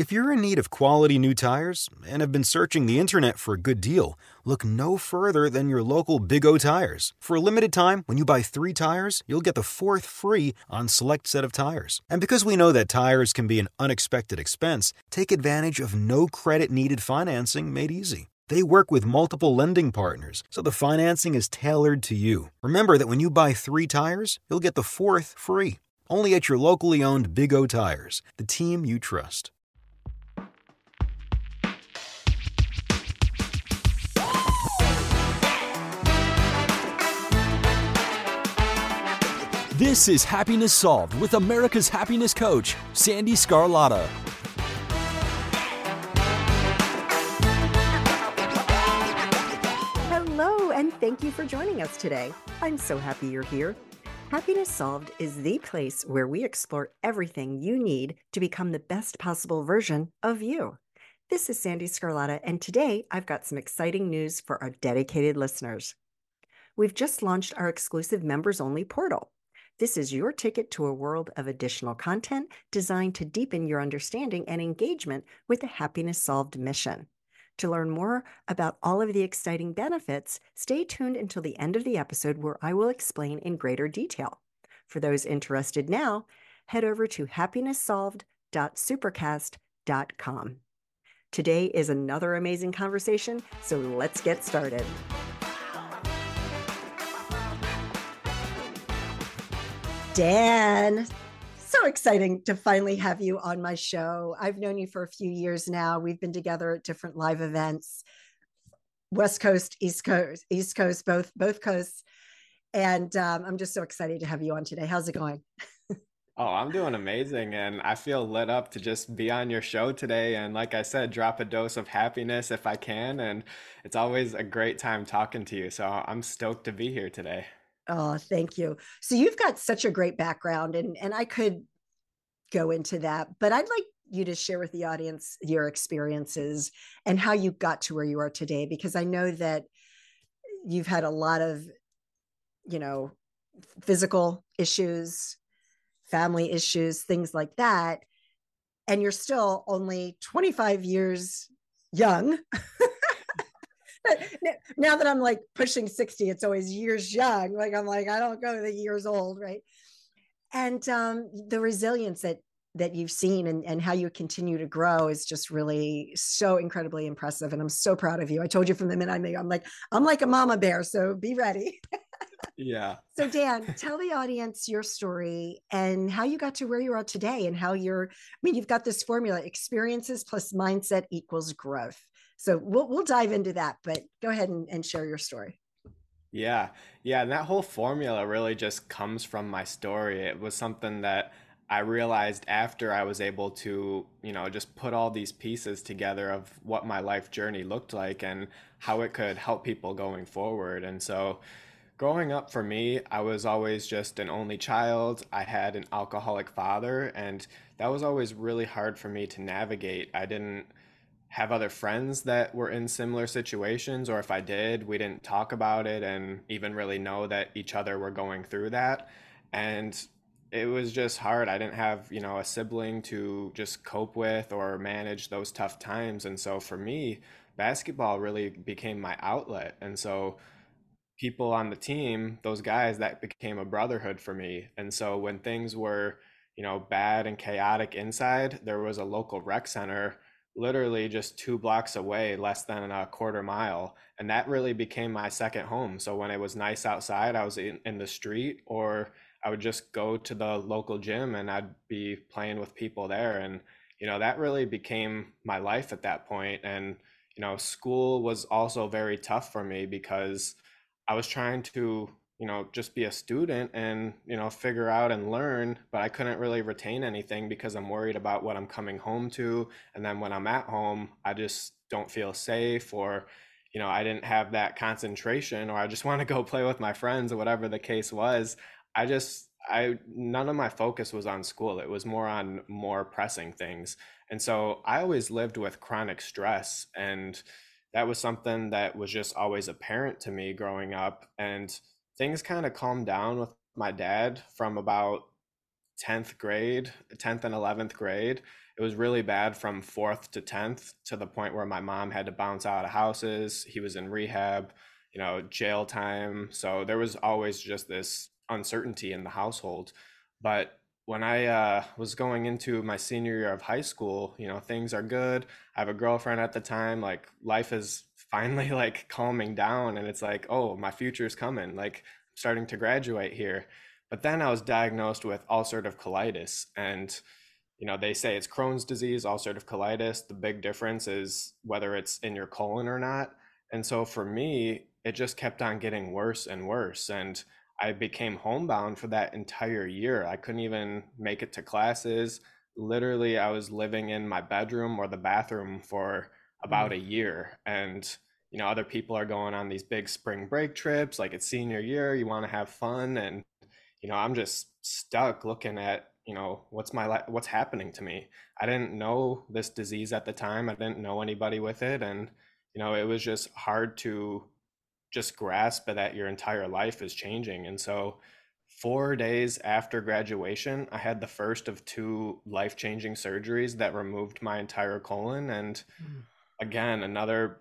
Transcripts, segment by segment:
If you're in need of quality new tires and have been searching the internet for a good deal, look no further than your local Big O Tires. For a limited time, when you buy 3 tires, you'll get the 4th free on select set of tires. And because we know that tires can be an unexpected expense, take advantage of no credit needed financing made easy. They work with multiple lending partners, so the financing is tailored to you. Remember that when you buy 3 tires, you'll get the 4th free. Only at your locally owned Big O Tires, the team you trust. This is Happiness Solved with America's happiness coach, Sandy Scarlatta. Hello, and thank you for joining us today. I'm so happy you're here. Happiness Solved is the place where we explore everything you need to become the best possible version of you. This is Sandy Scarlatta, and today I've got some exciting news for our dedicated listeners. We've just launched our exclusive members-only portal. This is your ticket to a world of additional content designed to deepen your understanding and engagement with the Happiness Solved mission. To learn more about all of the exciting benefits, stay tuned until the end of the episode where I will explain in greater detail. For those interested now, head over to happinesssolved.supercast.com. Today is another amazing conversation, so let's get started. Dan, so exciting to finally have you on my show. I've known you for a few years now. We've been together at different live events, West Coast, East Coast, both coasts. And I'm just so excited to have you on today. How's it going? Oh, I'm doing amazing, and I feel lit up to just be on your show today. And like I said, drop a dose of happiness if I can. And it's always a great time talking to you. So I'm stoked to be here today. Oh, thank you. So you've got such a great background, and I could go into that, but I'd like you to share with the audience your experiences and how you got to where you are today, because I know that you've had a lot of, physical issues, family issues, things like that, and you're still only 25 years young. Now that I'm like pushing 60, it's always years young. Like I'm like, I don't go the years old, right? And the resilience that you've seen and how you continue to grow is just really so incredibly impressive. And I'm so proud of you. I told you from the minute I met you, I'm like a mama bear, so be ready. Yeah. So Dan, tell the audience your story and how you got to where you are today and how you've got this formula, experiences plus mindset equals growth. So we'll dive into that, but go ahead and share your story. Yeah. Yeah. And that whole formula really just comes from my story. It was something that I realized after I was able to, just put all these pieces together of what my life journey looked like and how it could help people going forward. And so growing up for me, I was always just an only child. I had an alcoholic father, and that was always really hard for me to navigate. I didn't have other friends that were in similar situations, or if I did, we didn't talk about it and even really know that each other were going through that. And it was just hard. I didn't have, a sibling to just cope with or manage those tough times. And so for me, basketball really became my outlet. And so people on the team, those guys, that became a brotherhood for me. And so when things were, bad and chaotic inside, there was a local rec center literally just 2 blocks away, less than a quarter mile. And that really became my second home. So when it was nice outside, I was in the street, or I would just go to the local gym and I'd be playing with people there. And, that really became my life at that point. And, school was also very tough for me because I was trying to, just be a student and, figure out and learn, but I couldn't really retain anything because I'm worried about what I'm coming home to. And then when I'm at home, I just don't feel safe, or, I didn't have that concentration, or I just want to go play with my friends, or whatever the case was. None of my focus was on school. It was more on more pressing things. And so I always lived with chronic stress, and that was something that was just always apparent to me growing up. And things kind of calmed down with my dad from about 10th and 11th grade. it was really bad from fourth to 10th, to the point where my mom had to bounce out of houses. He was in rehab, jail time. So there was always just this uncertainty in the household. But when I was going into my senior year of high school, things are good. I have a girlfriend at the time. Like, life is finally like calming down, and it's like, oh, my future's coming. Like, I'm starting to graduate here. But then I was diagnosed with ulcerative colitis, and they say it's Crohn's disease, ulcerative colitis. The big difference is whether it's in your colon or not. And so for me, it just kept on getting worse and worse. And I became homebound for that entire year. I couldn't even make it to classes. Literally, I was living in my bedroom or the bathroom for about a year. And, other people are going on these big spring break trips, like it's senior year, you want to have fun. And, I'm just stuck looking at, what's happening to me. I didn't know this disease at the time. I didn't know anybody with it. And, it was just hard to just grasp that your entire life is changing. And so 4 days after graduation, I had the first of two life-changing surgeries that removed my entire colon. And again, another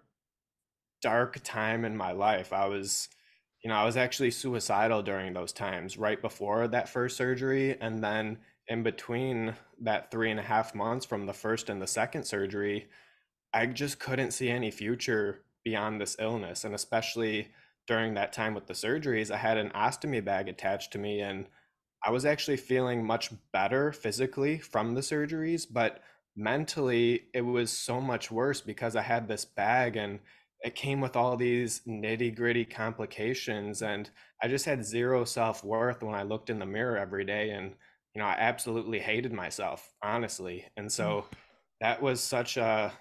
dark time in my life. I was actually suicidal during those times, right before that first surgery. And then in between that 3.5 months from the first and the second surgery, I just couldn't see any future beyond this illness. And especially during that time with the surgeries, I had an ostomy bag attached to me, and I was actually feeling much better physically from the surgeries, but mentally it was so much worse because I had this bag, and it came with all these nitty-gritty complications, and I just had zero self-worth when I looked in the mirror every day. And I absolutely hated myself, honestly. And so that was such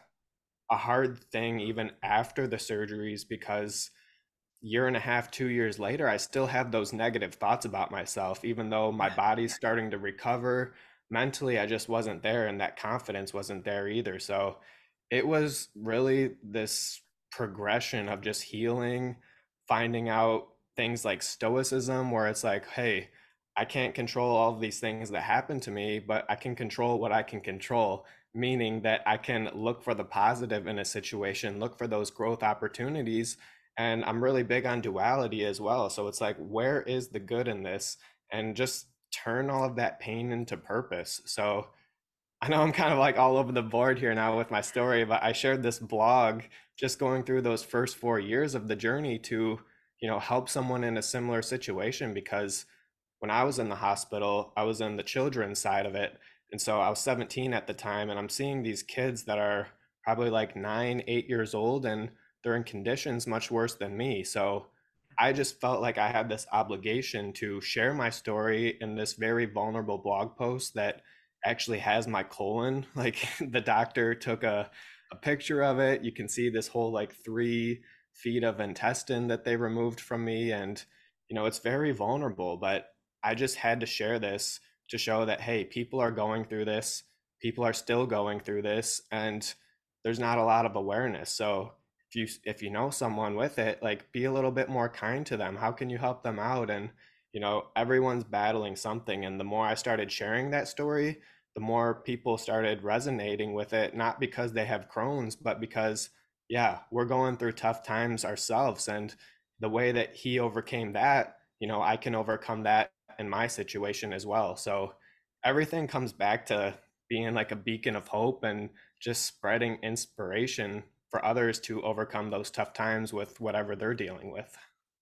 a hard thing even after the surgeries, because year and a half, 2 years later, I still have those negative thoughts about myself, even though my body's starting to recover. Mentally, I just wasn't there, and that confidence wasn't there either. So it was really this progression of just healing, finding out things like stoicism, where it's like, hey, I can't control all of these things that happen to me, but I can control what I can control, meaning that I can look for the positive in a situation, look for those growth opportunities. And I'm really big on duality as well. So it's like, where is the good in this? And just turn all of that pain into purpose. So I know I'm kind of like all over the board here now with my story, but I shared this blog just going through those first 4 years of the journey to, help someone in a similar situation. Because when I was in the hospital, I was in the children's side of it. And so I was 17 at the time, and I'm seeing these kids that are probably like 9, 8 years old, and they're in conditions much worse than me. So I just felt like I had this obligation to share my story in this very vulnerable blog post that actually has my colon. Like, the doctor took a picture of it. You can see this whole like 3 feet of intestine that they removed from me. And, it's very vulnerable, but I just had to share this to show that, hey, people are going through this. People are still going through this, and there's not a lot of awareness. So if you know someone with it, like, be a little bit more kind to them. How can you help them out? And everyone's battling something. And the more I started sharing that story, the more people started resonating with it, not because they have Crohn's, but because, yeah, we're going through tough times ourselves. And the way that he overcame that, I can overcome that in my situation as well. So everything comes back to being like a beacon of hope and just spreading inspiration for others to overcome those tough times with whatever they're dealing with.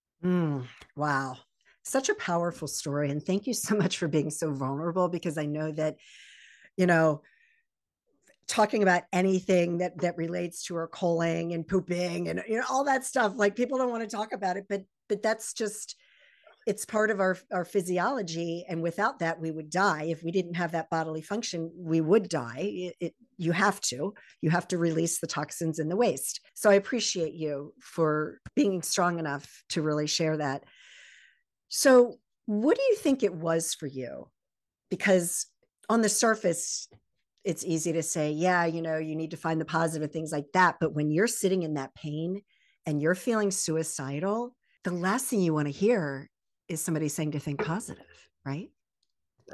Wow. Such a powerful story. And thank you so much for being so vulnerable, because I know that, talking about anything that relates to our colon and pooping and all that stuff, like, people don't want to talk about it, but that's just, it's part of our physiology. And without that, we would die. If we didn't have that bodily function, we would die. You have to release the toxins in the waste. So I appreciate you for being strong enough to really share that. So what do you think it was for you? Because on the surface, it's easy to say, yeah, you need to find the positive, things like that. But when you're sitting in that pain and you're feeling suicidal, the last thing you want to hear is somebody saying to think positive, right? Right.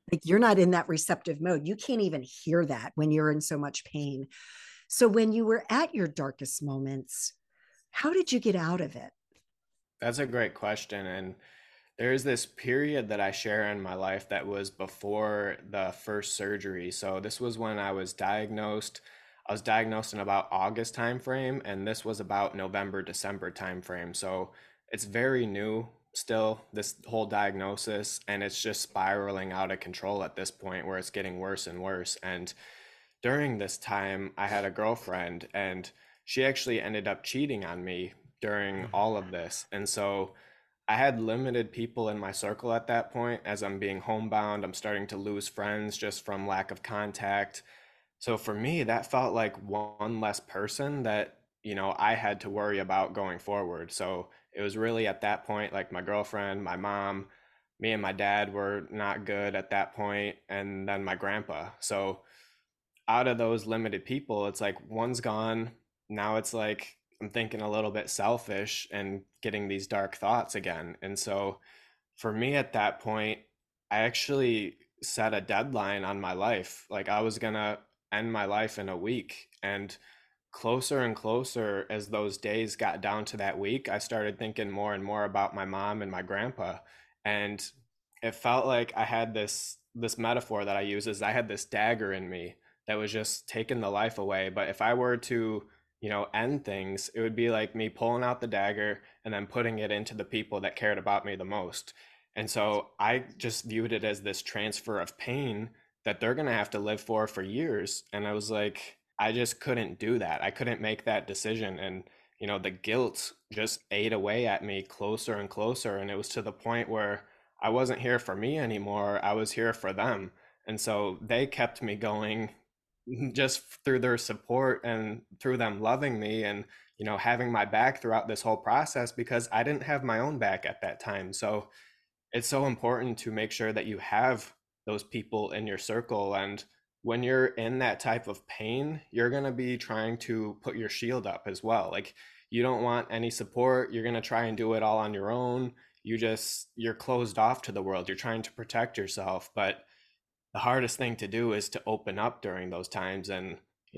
Like you're not in that receptive mode. You can't even hear that when you're in so much pain. So when you were at your darkest moments, how did you get out of it? That's a great question. And there's this period that I share in my life that was before the first surgery. So this was when I was diagnosed. I was diagnosed in about August timeframe, and this was about November, December timeframe. So it's very new still, this whole diagnosis, and it's just spiraling out of control at this point where it's getting worse and worse. And during this time, I had a girlfriend, and she actually ended up cheating on me during all of this. And so I had limited people in my circle at that point. As I'm being homebound, I'm starting to lose friends just from lack of contact. So for me, that felt like one less person that, I had to worry about going forward. So it was really at that point, like my girlfriend, my mom, me and my dad were not good at that point, and then my grandpa. So out of those limited people, it's like one's gone. Now it's like I'm thinking a little bit selfish and getting these dark thoughts again. And so for me at that point, I actually set a deadline on my life. Like I was going to end my life in a week. And closer and closer as those days got down to that week, I started thinking more and more about my mom and my grandpa. And it felt like I had this metaphor that I use is I had this dagger in me that was just taking the life away. But if I were to, end things, it would be like me pulling out the dagger and then putting it into the people that cared about me the most. And so I just viewed it as this transfer of pain that they're going to have to live for years. And I was like, I just couldn't do that. I couldn't make that decision. And, the guilt just ate away at me closer and closer. And it was to the point where I wasn't here for me anymore. I was here for them. And so they kept me going just through their support and through them loving me and, having my back throughout this whole process because I didn't have my own back at that time. So it's so important to make sure that you have those people in your circle. And when you're in that type of pain, you're going to be trying to put your shield up as well. Like you don't want any support. You're going to try and do it all on your own. You're closed off to the world. You're trying to protect yourself. But the hardest thing to do is to open up during those times. And,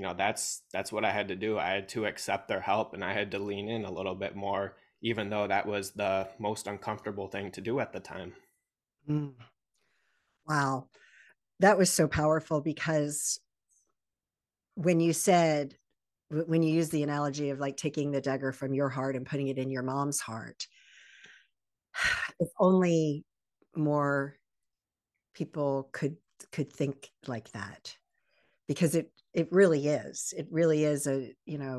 that's what I had to do. I had to accept their help and I had to lean in a little bit more, even though that was the most uncomfortable thing to do at the time. Mm, wow. That was so powerful because when you said, when you use the analogy of like taking the dagger from your heart and putting it in your mom's heart, if only more people could think like that, because it really is a,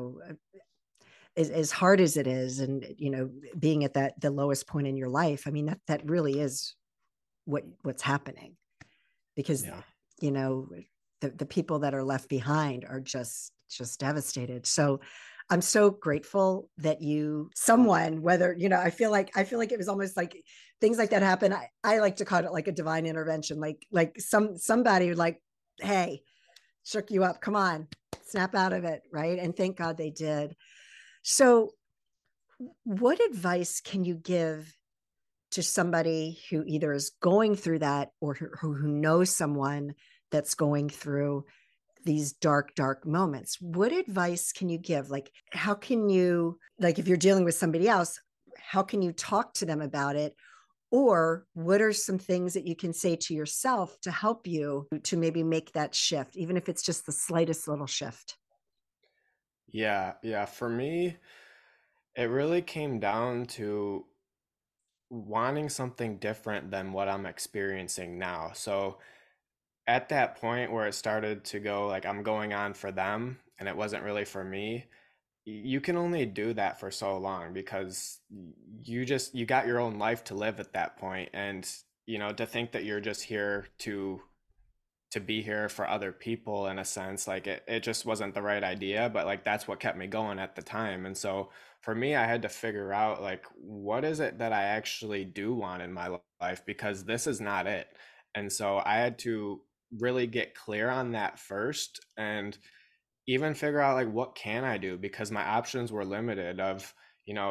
as hard as it is, and being at that the lowest point in your life, I mean that really is what's happening, because Yeah. you know the people that are left behind are just devastated. So I'm so grateful that you someone, whether I feel like it was almost like things like that happen. I like to call it like a divine intervention, like somebody like, hey, shook you up, come on, snap out of it, right? And thank God they did. So what advice can you give to somebody who either is going through that or who knows someone that's going through these dark moments? What advice can you give? Like, how can you, like, if you're dealing with somebody else, how can you talk to them about it? Or what are some things that you can say to yourself to help you to maybe make that shift, even if it's just the slightest little shift? Yeah. Yeah. For me, it really came down to wanting something different than what I'm experiencing now. So at that point where it started to go like I'm going on for them and it wasn't really for me, you can only do that for so long because you got your own life to live at that point. And to think that you're just here to be here for other people in a sense, like it just wasn't the right idea, but like that's what kept me going at the time. And so for me, I had to figure out like what is it that I actually do want in my life, because this is not it. And so I had to really get clear on that first, and even figure out like what can I do, because my options were limited of, you know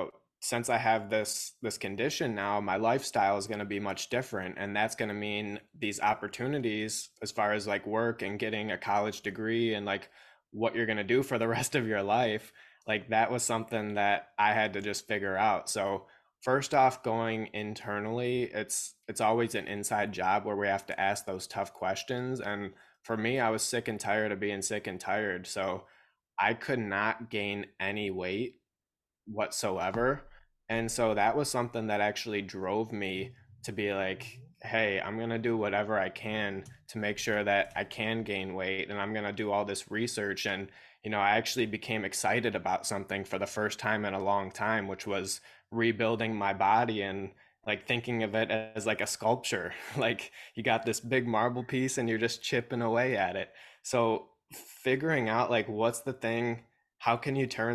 since I have this condition now, my lifestyle is going to be much different, and that's going to mean these opportunities as far as like work and getting a college degree and like what you're going to do for the rest of your life. Like that was something that I had to just figure out. So first off, going internally, it's always an inside job where we have to ask those tough questions. And for me, I was sick and tired of being sick and tired. So I could not gain any weight whatsoever. And so that was something that actually drove me to be like, hey, I'm going to do whatever I can to make sure that I can gain weight. And I'm going to do all this research. And, I actually became excited about something for the first time in a long time, which was rebuilding my body and like thinking of it as like a sculpture. Like you got this big marble piece and you're just chipping away at it. So figuring out like what's the thing, how can you turn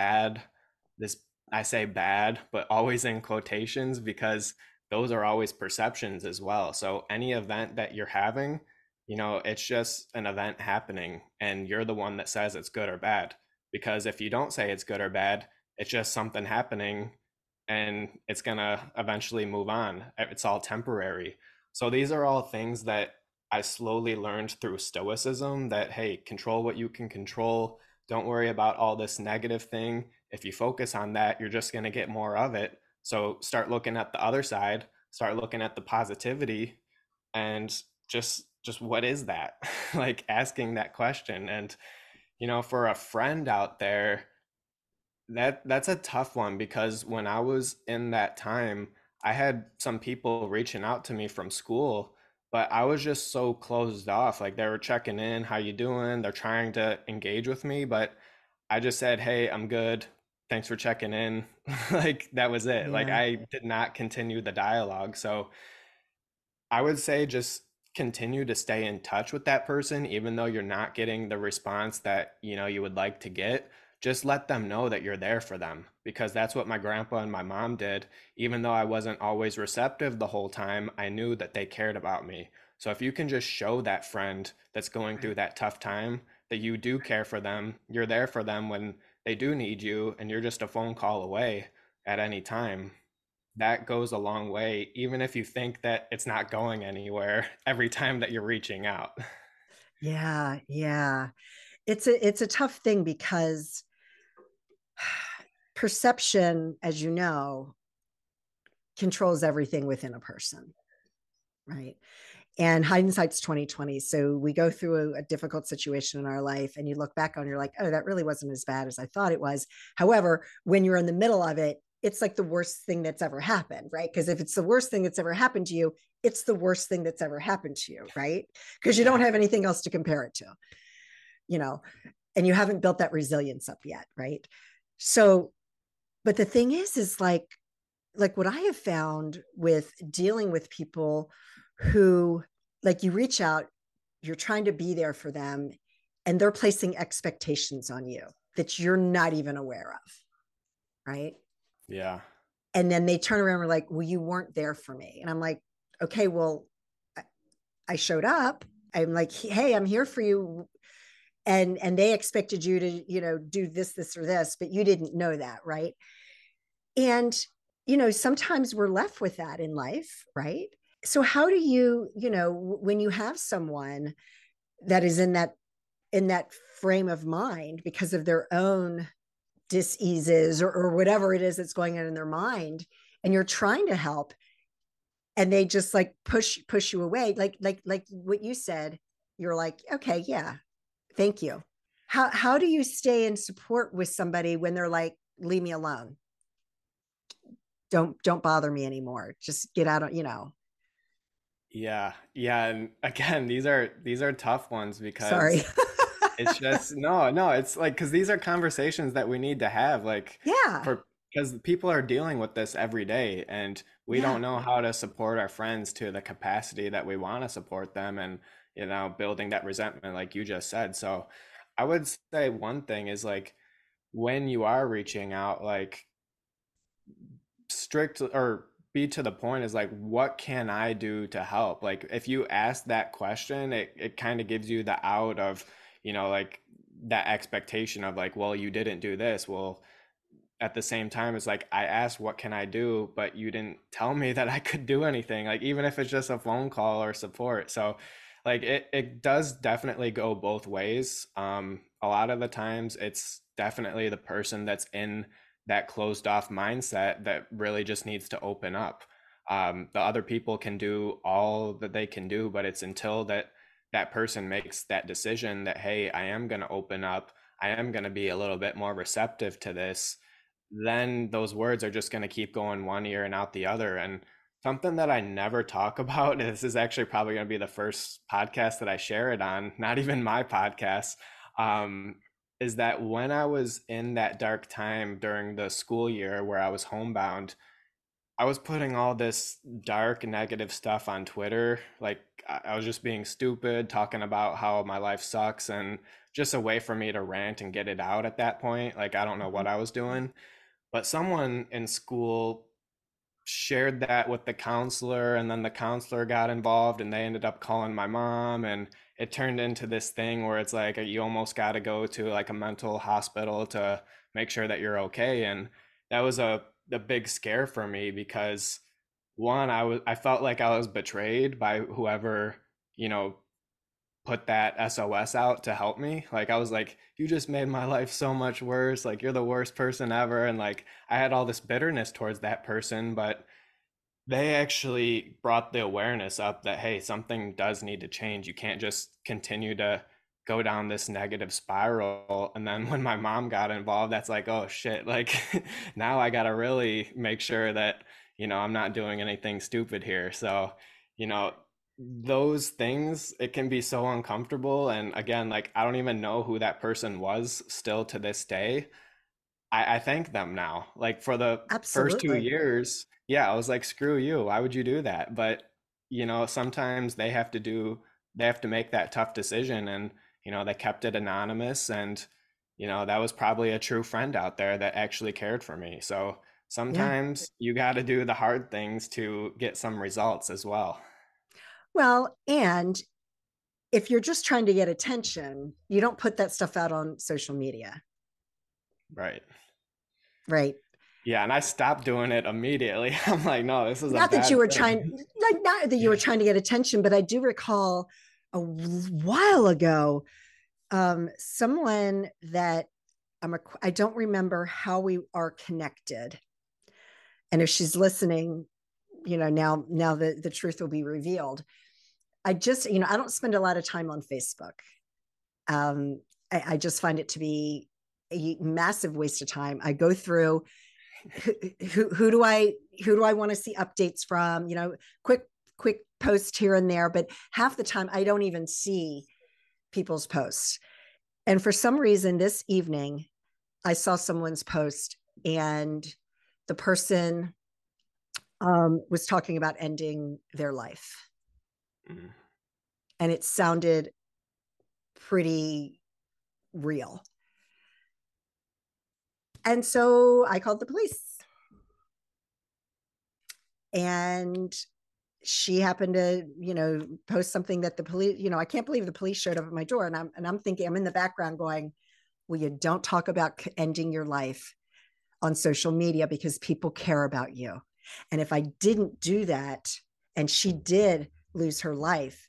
this I say bad, but always in quotations because those are always perceptions as well. So any event that you're having, it's just an event happening and you're the one that says it's good or bad. Because if you don't say it's good or bad, it's just something happening and it's going to eventually move on. It's all temporary. So these are all things that I slowly learned through stoicism that, hey, control what you can control. Don't worry about all this negative thing. If you focus on that, you're just going to get more of it. So start looking at the other side, start looking at the positivity and just what is that? Like asking that question. And for a friend out there, that's a tough one because when I was in that time, I had some people reaching out to me from school, but I was just so closed off. Like they were checking in, how you doing? They're trying to engage with me, but I just said, "Hey, I'm good. Thanks for checking in." Like that was it. Like Yeah. I did not continue the dialogue. So I would say just continue to stay in touch with that person, even though you're not getting the response that, you would like to get. Just let them know that you're there for them because that's what my grandpa and my mom did. Even though I wasn't always receptive the whole time, I knew that they cared about me. So if you can just show that friend that's going through Right. that tough time that you do care for them, you're there for them when they do need you, and you're just a phone call away at any time, that goes a long way, even if you think that it's not going anywhere every time that you're reaching out. Yeah. Yeah. It's a tough thing because perception, as you know, controls everything within a person, right? And hindsight's 2020. So we go through a difficult situation in our life and you look back on, you're like, oh, that really wasn't as bad as I thought it was. However, when you're in the middle of it, it's like the worst thing that's ever happened, right? Because if it's the worst thing that's ever happened to you, it's the worst thing that's ever happened to you, right? Because you don't Yeah. have anything else to compare it to, you know, and you haven't built that resilience up yet, right? So, but the thing is like what I have found with dealing with people who, like, you reach out, you're trying to be there for them, and they're placing expectations on you that you're not even aware of, right? Yeah. And then they turn around and are like, well, you weren't there for me. And I'm like, okay, well, I showed up. I'm like, hey, I'm here for you. And they expected you to, do this, or this, but you didn't know that, right? And, sometimes we're left with that in life, right? So how do you, when you have someone that is in that frame of mind because of their own diseases or whatever it is that's going on in their mind, and you're trying to help and they just like push you away, like what you said, you're like, okay, yeah, thank you. How do you stay in support with somebody when they're like, leave me alone, don't bother me anymore, just get out of. Yeah. Yeah. And again, these are tough ones Sorry. because it's just no, it's like because these are conversations that we need to have, like Yeah. for because people are dealing with this every day, and we Yeah. don't know how to support our friends to the capacity that we want to support them, and building that resentment, like you just said. So, I would say one thing is like when you are reaching out, like strict or be to the point is like what can I do to help? Like if you ask that question, it kind of gives you the out of like that expectation of like, well, you didn't do this, well, at the same time, it's like I asked, what can I do? But you didn't tell me that I could do anything, like even if it's just a phone call or support. So like it does definitely go both ways. A lot of the times it's definitely the person that's in that closed off mindset that really just needs to open up. The other people can do all that they can do, but it's until that person makes that decision that, hey, I am going to open up, I am going to be a little bit more receptive to this, then those words are just going to keep going one ear and out the other. And something that I never talk about, and this is actually probably going to be the first podcast that I share it on, not even my podcast, is that when I was in that dark time during the school year where I was homebound, I was putting all this dark negative stuff on Twitter. Like I was just being stupid, talking about how my life sucks, and just a way for me to rant and get it out at that point. Like I don't know what I was doing, but someone in school shared that with the counselor, and then the counselor got involved and they ended up calling my mom, and it turned into this thing where it's like you almost got to go to like a mental hospital to make sure that you're okay. And that was a big scare for me because one, I felt like I was betrayed by whoever, you know, put that SOS out to help me. Like I was like, you just made my life so much worse. Like you're the worst person ever. And like I had all this bitterness towards that person, but they actually brought the awareness up that, hey, something does need to change. You can't just continue to go down this negative spiral. And then when my mom got involved, that's like, oh shit, like now I got to really make sure that, you know, I'm not doing anything stupid here. So, you know, those things, it can be so uncomfortable. And again, like I don't even know who that person was still to this day. I thank them now. Like for the first two Absolutely. years, yeah, I was like, screw you. Why would you do that? But, you know, sometimes they have to make that tough decision. And, you know, they kept it anonymous. And, you know, that was probably a true friend out there that actually cared for me. So Yeah. sometimes you got to do the hard things to get some results as well. Well, and if you're just trying to get attention, you don't put that stuff out on social media, Right. right? Yeah. And I stopped doing it immediately. I'm like, no, this is a Not that you bad were trying, thing. like, not that you were trying to get attention, but I do recall a while ago, someone that I don't remember how we are connected. And if she's listening, you know, now the truth will be revealed. I just, you know, I don't spend a lot of time on Facebook. Um, I just find it to be a massive waste of time. I go through who do I want to see updates from, you know, quick post here and there, but half the time I don't even see people's posts. And for some reason this evening I saw someone's post, and the person was talking about ending their life, Mm. and it sounded pretty real. And so I called the police, and she happened to, you know, post something that the police, you know, I can't believe the police showed up at my door. And I'm thinking, I'm in the background going, well, you don't talk about ending your life on social media because people care about you. And if I didn't do that and she did lose her life,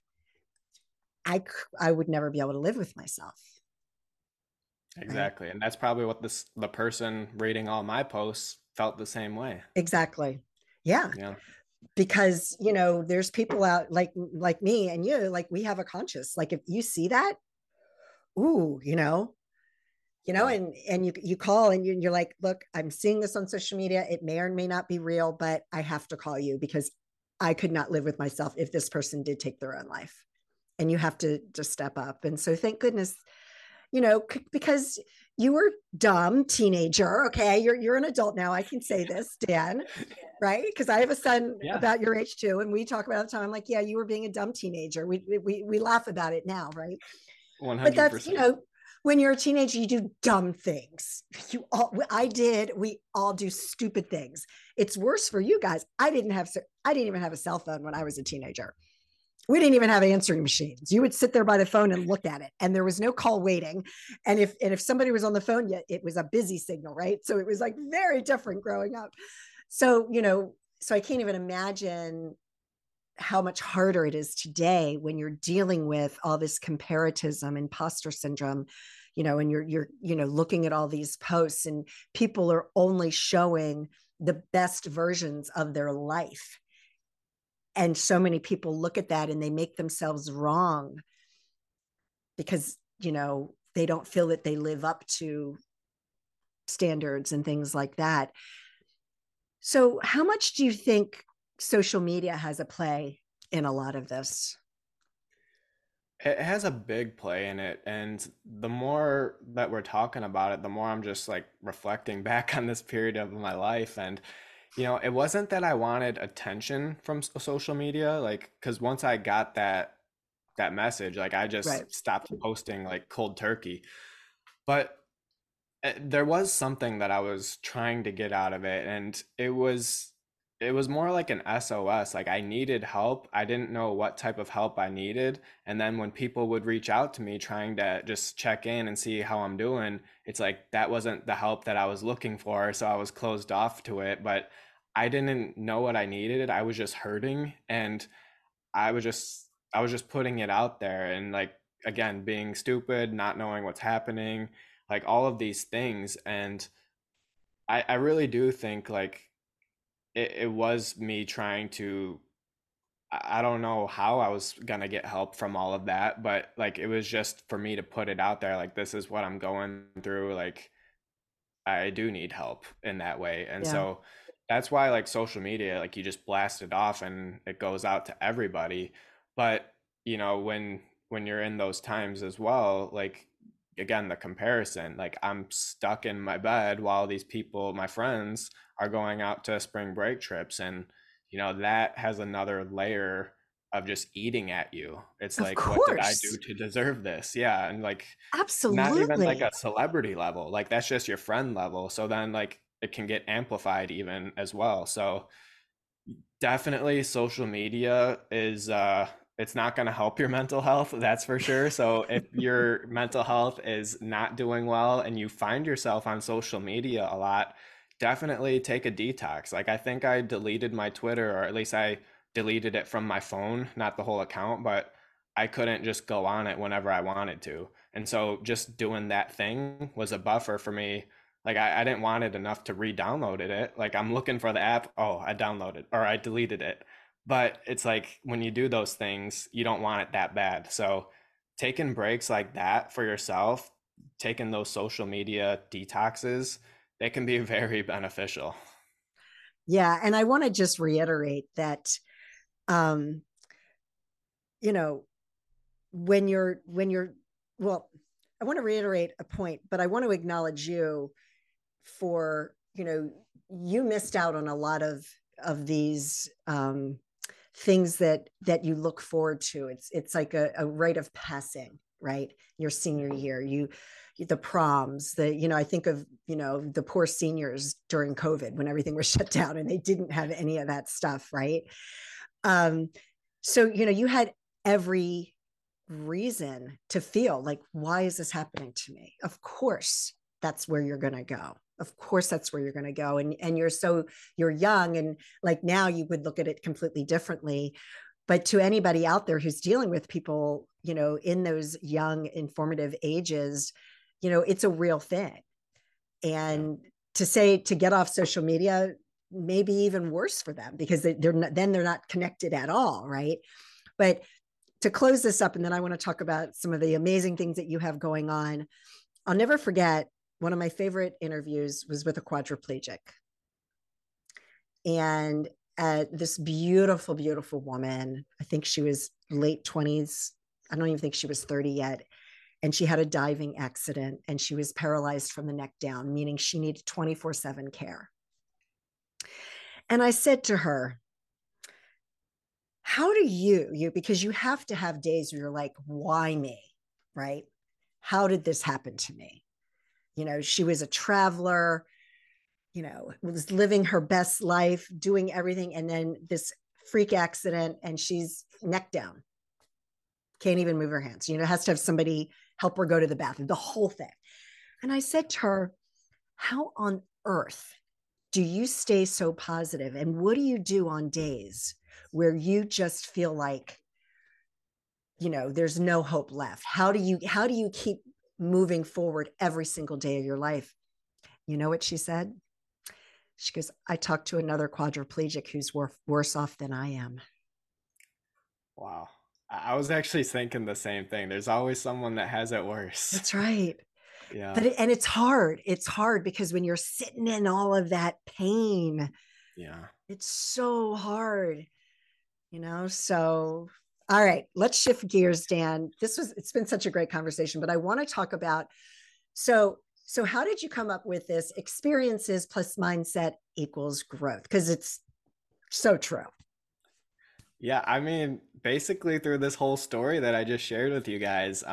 I would never be able to live with myself. Right. Exactly. And that's probably what the person reading all my posts felt the same way. Exactly. Yeah. Yeah. Because, you know, there's people out like me and you, like we have a conscience. Like if you see that, ooh, Yeah. and you call and you're like, look, I'm seeing this on social media. It may or may not be real, but I have to call you because I could not live with myself if this person did take their own life. And you have to just step up. And so thank goodness, you know, because you were dumb teenager. Okay. You're an adult now. I can say this, Dan, right? Because I have a son Yeah. about your age too. And we talk about it all the time. I'm like, yeah, you were being a dumb teenager. We laugh about it now, right? But that's, you 100%. know, when you're a teenager, you do dumb things. We all do stupid things. It's worse for you guys. I didn't even have a cell phone when I was a teenager. We didn't even have answering machines. You would sit there by the phone and look at it, and there was no call waiting. And if somebody was on the phone, yet it was a busy signal, right? So it was like very different growing up. So, so I can't even imagine how much harder it is today when you're dealing with all this comparatism, imposter syndrome, and you're looking at all these posts, and people are only showing the best versions of their life. And so many people look at that and they make themselves wrong because, they don't feel that they live up to standards and things like that. So how much do you think social media has a play in a lot of this? It has a big play in it, and the more that we're talking about it, the more I'm just like reflecting back on this period of my life. And it wasn't that I wanted attention from social media, like, because once I got that message, like, I Right. just stopped posting like cold turkey. But there was something that I was trying to get out of it, and it was more like an SOS. Like, I needed help. I didn't know what type of help I needed. And then when people would reach out to me trying to just check in and see how I'm doing, it's like that wasn't the help that I was looking for. So I was closed off to it. But I didn't know what I needed. I was just hurting, and I was just putting it out there, and like, again, being stupid, not knowing what's happening, like all of these things. And I really do think like it was me trying to, I don't know how I was gonna get help from all of that, but like it was just for me to put it out there, like, this is what I'm going through, like I do need help in that way. And Yeah. so that's why, like, social media, like, you just blast it off and it goes out to everybody. But when you're in those times as well, like, again, the comparison, like, I'm stuck in my bed while these people, my friends, are going out to spring break trips. And that has another layer of just eating at you. It's Of like, what did I course. do to deserve this? Yeah. And like, not even like a Absolutely. celebrity level, like that's just your friend level. So then like it can get amplified even as well. So definitely social media is it's not going to help your mental health, that's for sure. So if your mental health is not doing well and you find yourself on social media a lot, definitely take a detox. Like, I think I deleted my Twitter, or at least I deleted it from my phone, not the whole account, but I couldn't just go on it whenever I wanted to. And so just doing that thing was a buffer for me. Like, I didn't want it enough to re-downloaded it. Like, I'm looking for the app. Oh, I downloaded or I deleted it. But it's like when you do those things, you don't want it that bad. So taking breaks like that for yourself, taking those social media detoxes, they can be very beneficial. Yeah. And I want to just reiterate that, um, you know, when you're well, I want to reiterate a point, but I want to acknowledge you for, you missed out on a lot of these things that you look forward to. It's like a rite of passing, right? Your senior year, the proms, I think of, the poor seniors during COVID when everything was shut down and they didn't have any of that stuff, right? Um, so, you had every reason to feel like, why is this happening to me? Of course, that's where you're going to go. Of course, that's where you're going to go. And you're young. And like now you would look at it completely differently. But to anybody out there who's dealing with people, in those young, informative ages, it's a real thing. Yeah. And to get off social media, maybe even worse for them because they're not connected at all, right? But to close this up, and then I want to talk about some of the amazing things that you have going on. I'll never forget, one of my favorite interviews was with a quadriplegic. And this beautiful, beautiful woman, I think she was late 20s. I don't even think she was 30 yet. And she had a diving accident and she was paralyzed from the neck down, meaning she needed 24/7 care. And I said to her, how do because you have to have days where you're like, why me? Right? How did this happen to me? She was a traveler, was living her best life, doing everything. And then this freak accident and she's neck down. can't even move her hands, has to have somebody help her go to the bathroom, the whole thing. And I said to her, how on earth do you stay so positive? And what do you do on days where you just feel like, there's no hope left? How do you keep moving forward every single day of your life? You know what she said? She goes, I talked to another quadriplegic who's worse off than I am. Wow. I was actually thinking the same thing. There's always someone that has it worse. That's right. Yeah. But it's hard. It's hard because when you're sitting in all of that pain, yeah, it's so hard, So, all right, let's shift gears, Dan. It's been such a great conversation, but I want to talk about, so how did you come up with this experiences plus mindset equals growth? Because it's so true. Yeah, I mean, basically through this whole story that I just shared with you guys,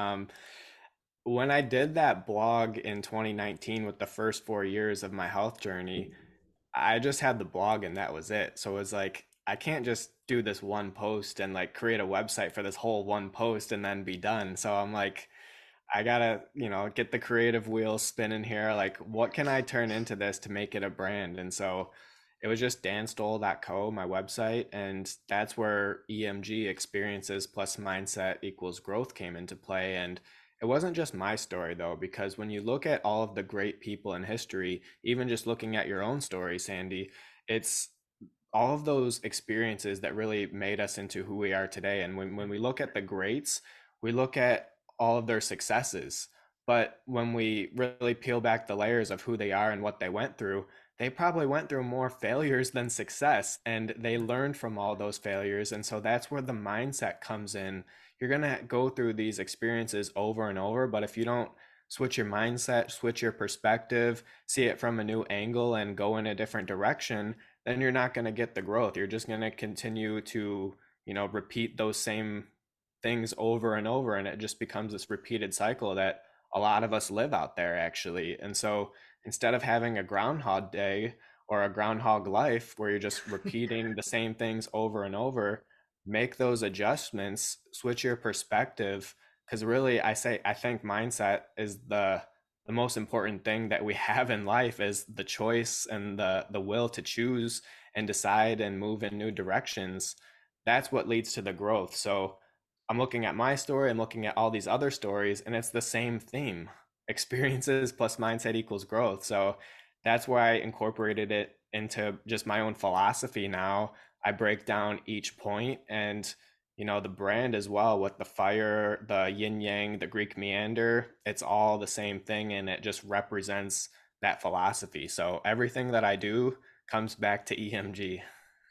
when I did that blog in 2019 with the first 4 years of my health journey, I just had the blog and that was it. So it was like, I can't just do this one post and like create a website for this whole one post and then be done. So I'm like, I gotta, get the creative wheels spinning here. Like, what can I turn into this to make it a brand? And so it was just danstoll.co, my website. And that's where EMG, experiences plus mindset equals growth, came into play. And it wasn't just my story though, because when you look at all of the great people in history, even just looking at your own story, Sandy, it's all of those experiences that really made us into who we are today. And when we look at the greats, we look at all of their successes. But when we really peel back the layers of who they are and what they went through, they probably went through more failures than success, and they learned from all those failures. And so that's where the mindset comes in. You're going to go through these experiences over and over, but if you don't switch your mindset, switch your perspective, see it from a new angle and go in a different direction, then you're not going to get the growth. You're just going to continue to, repeat those same things over and over. And it just becomes this repeated cycle that a lot of us live out there, actually. And so instead of having a groundhog day or a groundhog life where you're just repeating the same things over and over, make those adjustments, switch your perspective. Because really, I think mindset is the most important thing that we have in life, is the choice and the will to choose and decide and move in new directions. That's what leads to the growth. So I'm looking at my story, I'm looking at all these other stories, and it's the same theme: experiences plus mindset equals growth. So that's why I incorporated it into just my own philosophy now. I break down each point, and the brand as well, with the fire, the yin yang, the Greek meander, it's all the same thing, and it just represents that philosophy. So everything that I do comes back to EMG.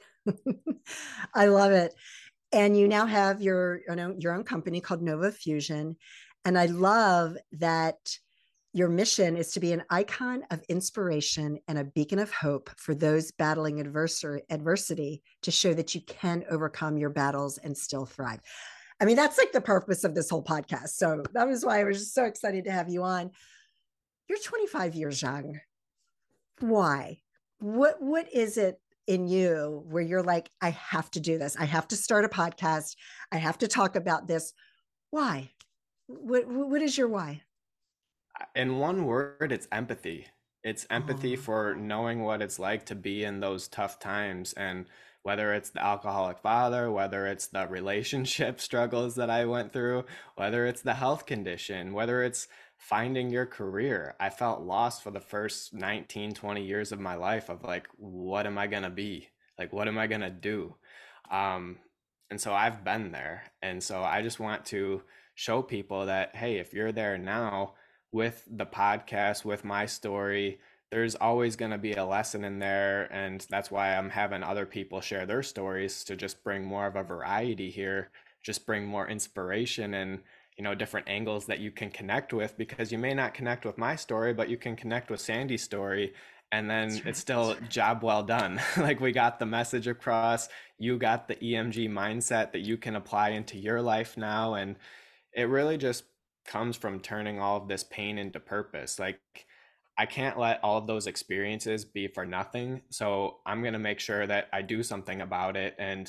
I love it. And you now have your own company called Nova Fusion. And I love that your mission is to be an icon of inspiration and a beacon of hope for those battling adversity, to show that you can overcome your battles and still thrive. I mean, that's like the purpose of this whole podcast. So that was why I was just so excited to have you on. You're 25 years young. Why? What is it in you where you're like, I have to do this. I have to start a podcast. I have to talk about this. Why? What is your why? In one word, it's empathy. It's empathy for knowing what it's like to be in those tough times. And whether it's the alcoholic father, whether it's the relationship struggles that I went through, whether it's the health condition, whether it's finding your career, I felt lost for the first 19, 20 years of my life, of like, what am I going to be? Like, what am I going to do? And so I've been there. And so I just want to show people that, hey, if you're there now, with the podcast, with my story, there's always going to be a lesson in there. And that's why I'm having other people share their stories, to just bring more of a variety here, just bring more inspiration and, different angles that you can connect with, because you may not connect with my story, but you can connect with Sandy's story. And then right. It's still job well done. Like, we got the message across, you got the EMG mindset that you can apply into your life now. And it really just comes from turning all of this pain into purpose. Like, I can't let all of those experiences be for nothing. So I'm going to make sure that I do something about it. And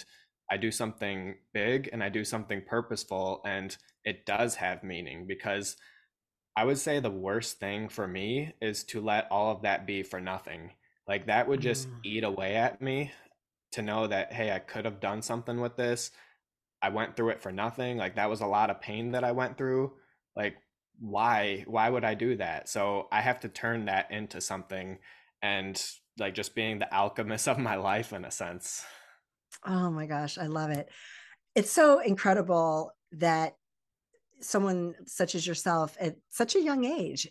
I do something big and I do something purposeful, and it does have meaning. Because I would say the worst thing for me is to let all of that be for nothing. Like that would just Mm. eat away at me, to know that, hey, I could have done something with this. I went through it for nothing. Like that was a lot of pain that I went through. Like why would I do that? So I have to turn that into something, and like just being the alchemist of my life in a sense. Oh my gosh, I love it. It's so incredible that someone such as yourself at such a young age,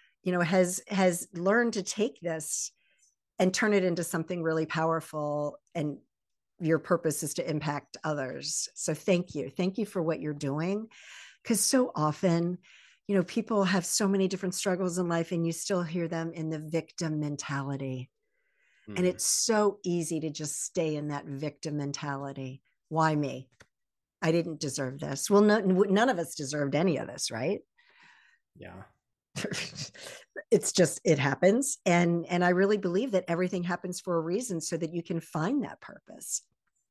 has learned to take this and turn it into something really powerful, and your purpose is to impact others. So thank you. Thank you for what you're doing. Because so often, people have so many different struggles in life, and you still hear them in the victim mentality. And Hmm. it's so easy to just stay in that victim mentality. Why me? I didn't deserve this. Well, none of us deserved any of this, right? Yeah. It's just, it happens. And I really believe that everything happens for a reason, so that you can find that purpose.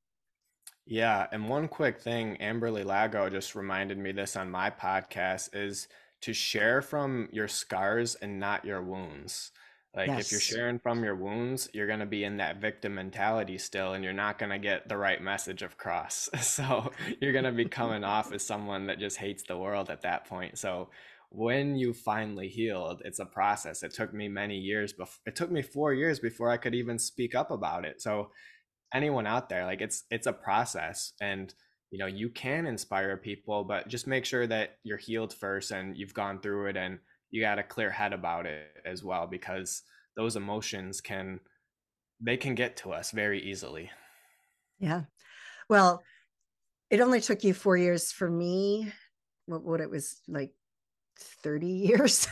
Yeah, and one quick thing, Amberly Lago just reminded me this on my podcast, is to share from your scars and not your wounds. Like if you're Yes. sharing from your wounds, you're going to be in that victim mentality still, and you're not going to get the right message across. So you're going to be coming off as someone that just hates the world at that point. So when you finally healed, it's a process. It took me many years, it took me 4 years before I could even speak up about it. So anyone out there, like it's a process, and you can inspire people, but just make sure that you're healed first and you've gone through it, and you got a clear head about it as well, because those emotions can get to us very easily. Yeah. Well, it only took you 4 years. For me, what it was like 30 years.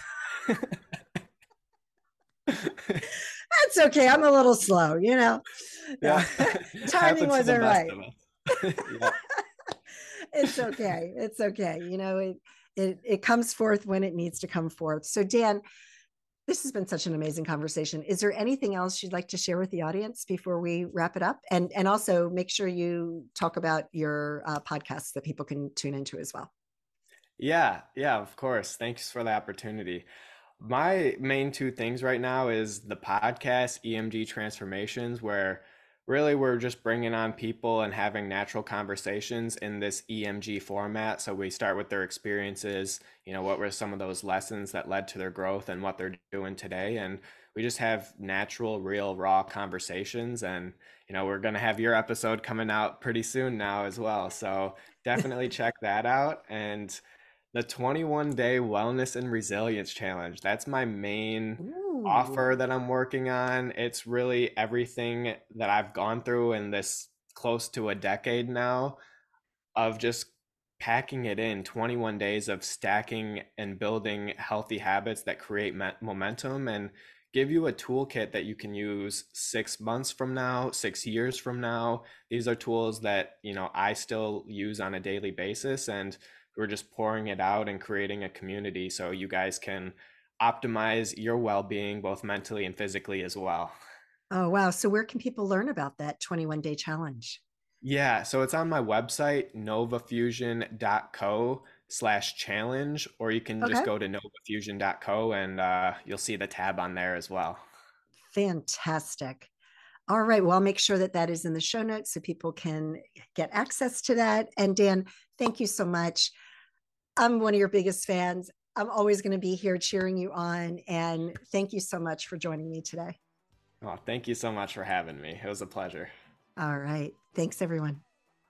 That's okay. I'm a little slow, Yeah. No, timing Happens to the wasn't best right. of us. Yeah. It's okay. It's okay. It comes forth when it needs to come forth. So Dan, this has been such an amazing conversation. Is there anything else you'd like to share with the audience before we wrap it up? And also make sure you talk about your podcast that people can tune into as well. Yeah, of course. Thanks for the opportunity. My main two things right now is the podcast EMG Transformations, where really we're just bringing on people and having natural conversations in this EMG format. So we start with their experiences, what were some of those lessons that led to their growth and what they're doing today. And we just have natural, real, raw conversations. And, we're going to have your episode coming out pretty soon now as well. So definitely check that out. And the 21-day wellness and resilience challenge. That's my main Ooh. offer that I'm working on. It's really everything that I've gone through in this close to a decade now of just packing it in 21 days of stacking and building healthy habits that create momentum and give you a toolkit that you can use 6 months from now, 6 years from now. These are tools that, I still use on a daily basis, and we're just pouring it out and creating a community so you guys can optimize your well-being both mentally and physically as well. Oh, wow. So where can people learn about that 21-day challenge? Yeah, so it's on my website, novafusion.co/challenge, or you can just Okay. go to novafusion.co, and you'll see the tab on there as well. Fantastic. All right. Well, I'll make sure that that is in the show notes so people can get access to that. And Dan, thank you so much. I'm one of your biggest fans. I'm always going to be here cheering you on. And thank you so much for joining me today. Oh, thank you so much for having me. It was a pleasure. All right. Thanks, everyone.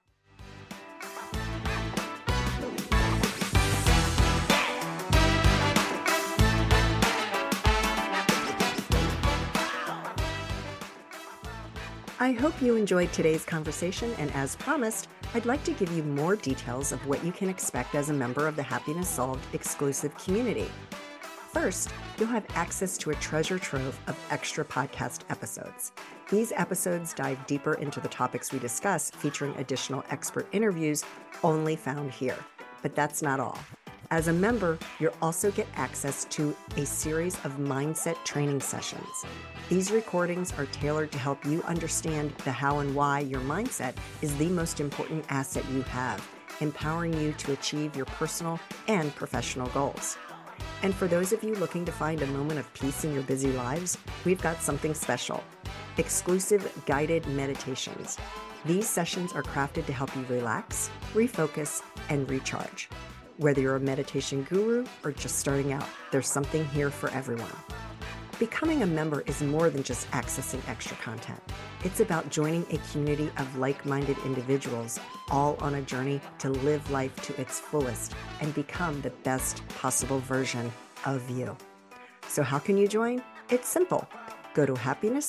I hope you enjoyed today's conversation, and as promised, I'd like to give you more details of what you can expect as a member of the Happiness Solved exclusive community. First, you'll have access to a treasure trove of extra podcast episodes. These episodes dive deeper into the topics we discuss, featuring additional expert interviews only found here. But that's not all. As a member, you'll also get access to a series of mindset training sessions. These recordings are tailored to help you understand the how and why your mindset is the most important asset you have, empowering you to achieve your personal and professional goals. And for those of you looking to find a moment of peace in your busy lives, we've got something special: exclusive guided meditations. These sessions are crafted to help you relax, refocus, and recharge. Whether you're a meditation guru or just starting out, there's something here for everyone. Becoming a member is more than just accessing extra content. It's about joining a community of like-minded individuals, all on a journey to live life to its fullest and become the best possible version of you. So how can you join? It's simple. Go to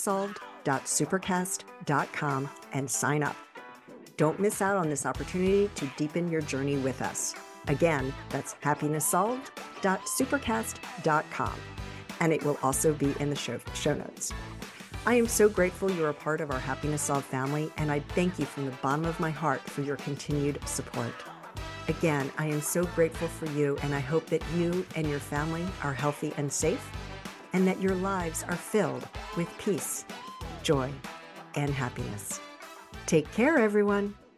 happinesssolved.supercast.com and sign up. Don't miss out on this opportunity to deepen your journey with us. Again, that's happinesssolved.supercast.com, and it will also be in the show notes. I am so grateful you're a part of our Happiness Solved family, and I thank you from the bottom of my heart for your continued support. Again, I am so grateful for you, and I hope that you and your family are healthy and safe, and that your lives are filled with peace, joy, and happiness. Take care, everyone.